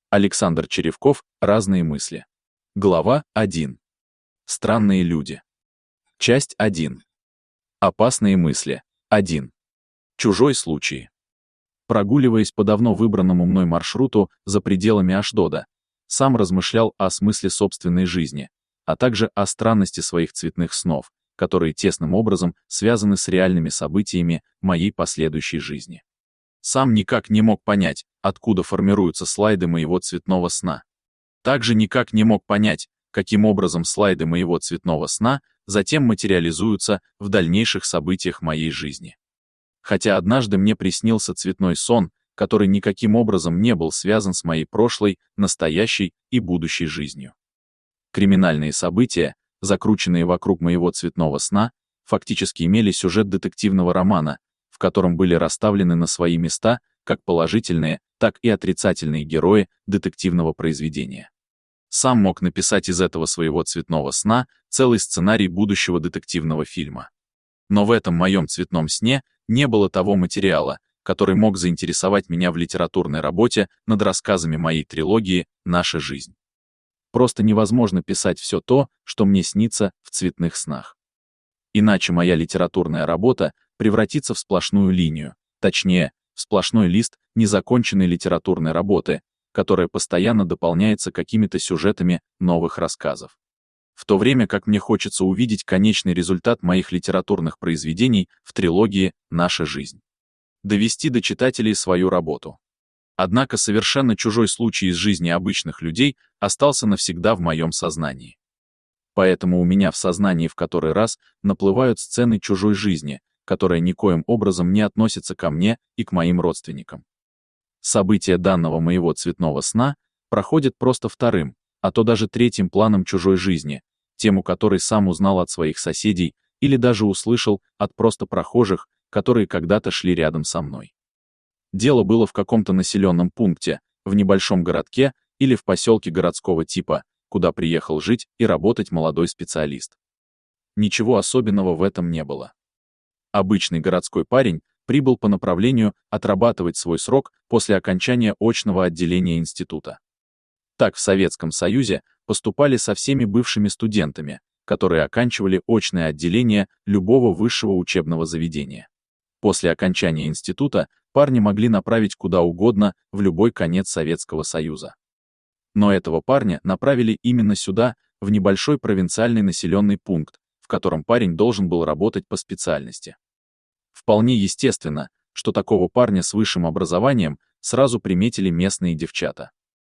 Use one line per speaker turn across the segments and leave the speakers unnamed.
Александр Черевков. Разные мысли. Глава 1. Странные люди. Часть 1. Опасные мысли. 1. Чужой случай. Прогуливаясь по давно выбранному мной маршруту за пределами Ашдода, сам размышлял о смысле собственной жизни, а также о странности своих цветных снов, которые тесным образом связаны с реальными событиями моей последующей жизни. Сам никак не мог понять, откуда формируются слайды моего цветного сна. Также никак не мог понять, каким образом слайды моего цветного сна затем материализуются в дальнейших событиях моей жизни. Хотя однажды мне приснился цветной сон, который никаким образом не был связан с моей прошлой, настоящей и будущей жизнью. Криминальные события, закрученные вокруг моего цветного сна, фактически имели сюжет детективного романа, в котором были расставлены на свои места как положительные, так и отрицательные герои детективного произведения. Сам мог написать из этого своего цветного сна целый сценарий будущего детективного фильма. Но в этом моем цветном сне не было того материала, который мог заинтересовать меня в литературной работе над рассказами моей трилогии «Наша жизнь». Просто невозможно писать все то, что мне снится в цветных снах. Иначе моя литературная работа превратится в сплошную линию, точнее, в сплошной лист незаконченной литературной работы, которая постоянно дополняется какими-то сюжетами новых рассказов. В то время как мне хочется увидеть конечный результат моих литературных произведений в трилогии «Наша жизнь». Довести до читателей свою работу. Однако совершенно чужой случай из жизни обычных людей остался навсегда в моем сознании. Поэтому у меня в сознании в который раз наплывают сцены чужой жизни, которая никоим образом не относится ко мне и к моим родственникам. События данного моего цветного сна проходят просто вторым, а то даже третьим планом чужой жизни, тему которой сам узнал от своих соседей или даже услышал от просто прохожих, которые когда-то шли рядом со мной. Дело было в каком-то населенном пункте, в небольшом городке или в поселке городского типа, куда приехал жить и работать молодой специалист. Ничего особенного в этом не было. Обычный городской парень прибыл по направлению отрабатывать свой срок после окончания очного отделения института. Так в Советском Союзе поступали со всеми бывшими студентами, которые оканчивали очное отделение любого высшего учебного заведения. После окончания института парня могли направить куда угодно в любой конец Советского Союза. Но этого парня направили именно сюда, в небольшой провинциальный населенный пункт, в котором парень должен был работать по специальности. Вполне естественно, что такого парня с высшим образованием сразу приметили местные девчата.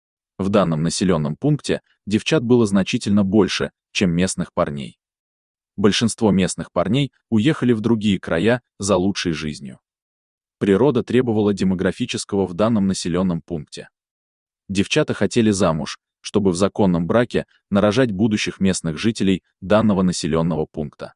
В данном населенном пункте девчат было значительно больше, чем местных парней. Большинство местных парней уехали в другие края за лучшей жизнью. Природа требовала демографического в данном населенном пункте. Девчата хотели замуж, чтобы в законном браке нарожать будущих местных жителей данного населенного пункта.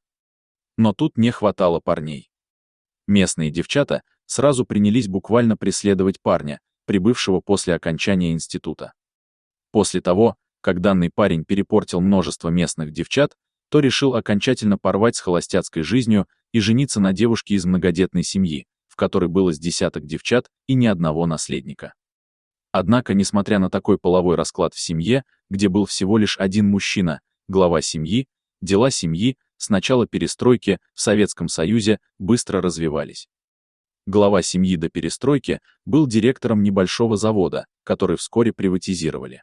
Но тут не хватало парней. Местные девчата сразу принялись буквально преследовать парня, прибывшего после окончания института. После того, как данный парень перепортил множество местных девчат, то решил окончательно порвать с холостяцкой жизнью и жениться на девушке из многодетной семьи, в которой было с десяток девчат и ни одного наследника. Однако, несмотря на такой половой расклад в семье, где был всего лишь один мужчина, глава семьи, дела семьи с начала перестройки в Советском Союзе быстро развивались. Глава семьи до перестройки был директором небольшого завода, который вскоре приватизировали.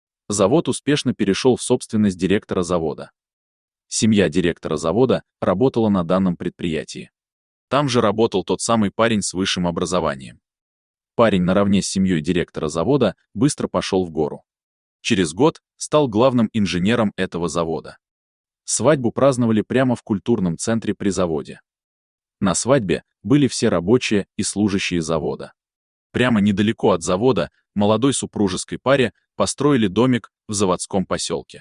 Завод успешно перешел в собственность директора завода. Семья директора завода работала на данном предприятии. Там же работал тот самый парень с высшим образованием. Парень наравне с семьей директора завода быстро пошел в гору. Через год стал главным инженером этого завода. Свадьбу праздновали прямо в культурном центре при заводе. На свадьбе были все рабочие и служащие завода. Прямо недалеко от завода молодой супружеской паре построили домик в заводском поселке.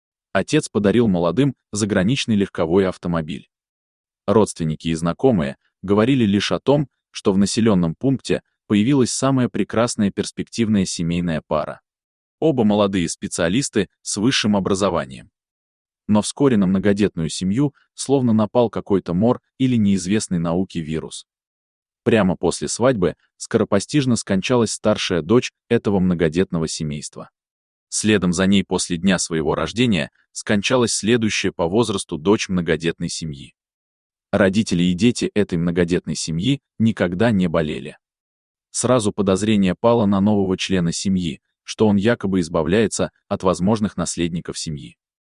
Отец подарил молодым заграничный легковой автомобиль. Родственники и знакомые говорили лишь о том, что в населенном пункте появилась самая прекрасная перспективная семейная пара. Оба молодые специалисты с высшим образованием. Но вскоре на многодетную семью словно напал какой-то мор или неизвестный науке вирус. Прямо после свадьбы скоропостижно скончалась старшая дочь этого многодетного семейства. Следом за ней после дня своего рождения скончалась следующая по возрасту дочь многодетной семьи. Родители и дети этой многодетной семьи никогда не болели. Сразу подозрение пало на нового члена семьи, что он якобы избавляется от возможных наследников семьи.